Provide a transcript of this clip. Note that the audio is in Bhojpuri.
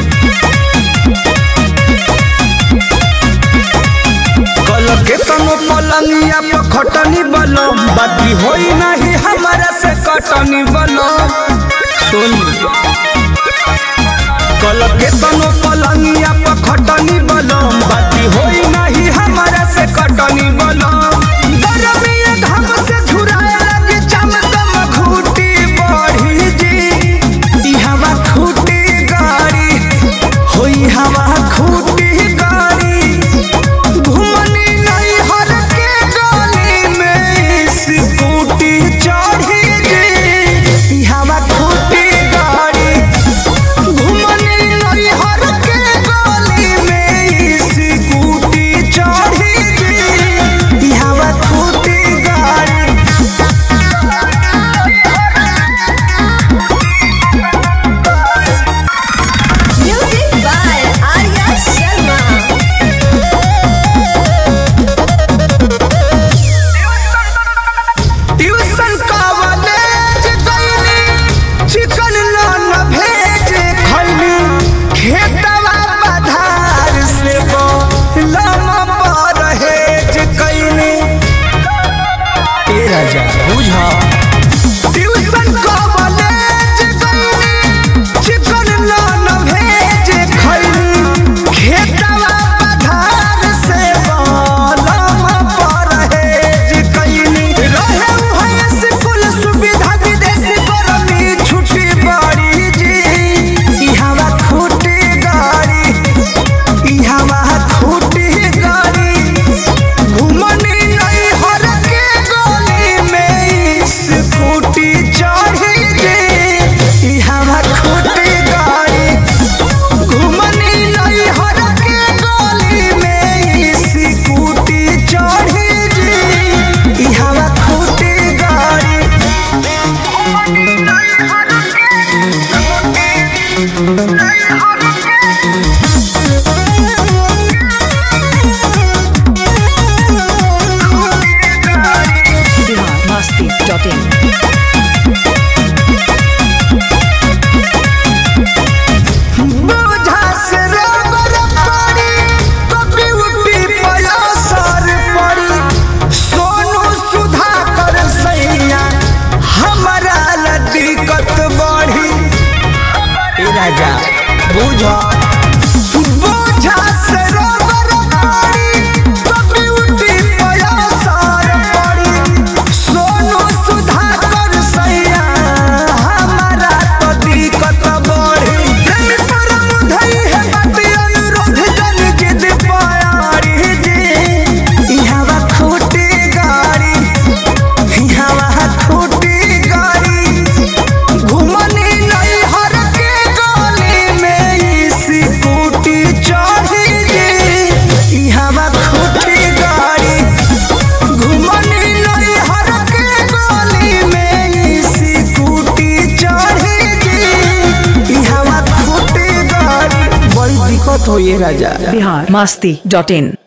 कल के तनो पलंगिया पर खटनी बनो बाकी होई नहीं हमारा से कटनी बनो सुन कल के तनो पलंगिया पर खटनी बनो बाकी होई नहीं हमारा से कटनी बनो गरमिया घाम से झुराए लगी चमकम घूटी बढ़ी जी ई हवा खूटी गाड़ी होई हवा खूटी गाड़ी घुमनी नहीं हर के गली में स्कूटी चढ़ी जी ई हवा खूटी गाड़ी घुमनी नहीं हर के गली में स्कूटी चढ़ी जी ई हवा खूटी गाड़ी Music by Arya Sharma. Tuition college गईली चिकन नान भेज खैली खेतवा पधार से लमा परहेज कैली ए राजा बुझा ट्यूशन कॉलेज गईली चिकन नान भेज खैली खेतवा पधार से लमा परहेज कैली रहे उहाँ स्कूल सुविधा विदेशी बरमी छुट्टी बड़ी जी ई हवा खूटी गाड़ी ई हवा खूटी गाड़ी घुमनी नहीं हर के गली में स्कूटी चढ़ी जी ई हवा खूटी गाड़ी घुमनी नहीं हर के गली में स्कूटी चढ़ी जी ई हवा खूटी गाड़ी biharmasti.in बुझा से रबर पड़ी कभी उठी पयासर पड़ी सोनू सुधाकर सैया हमारा दिक्कत बढ़ी ए राजा बुझा बुझा से रबर पड़ी कभी उठी पयासर पड़ी सोनू सुधाकर सैया हमारा तो दिक्कत बढ़ी प्रेमी परम धई है बात अनुरोध जन जिद प्यारी जी ई हवा खूटी गाड़ी ई हवा खूटी गाड़ी घुमनी नहीं हर के गली में स्कूटी चढ़ी जी ई हवा खूटी गाड़ी घुमनी नहीं हर के गली में स्कूटी चढ़ी जी ई हवा खूटी गाड़ी बड़ी दिक्कत हो ये राजा biharmasti.in